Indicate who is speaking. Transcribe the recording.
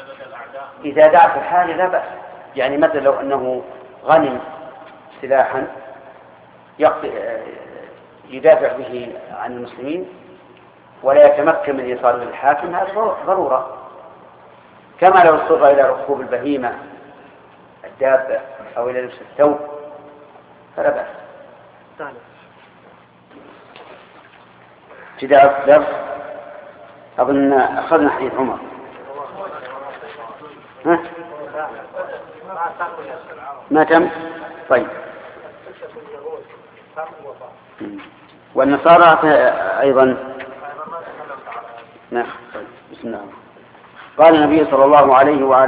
Speaker 1: إذا دعا في الحال لا بأس. يعني مثلا لو أنه غنم سلاحا يدافع به عن المسلمين ولا يتمكن من إيصاله للحاكم، هذا ضرورة، كما لو اضطر إلى ركوب البهيمة الدابة أو إلى لبس الثوب فلا بأس. ابتداء الدرس أظن أخذنا حديث عمر. ها؟ ما تم؟ طيب. والنصارى أيضا. نعم. بسم الله. قال النبي صلى الله عليه وآله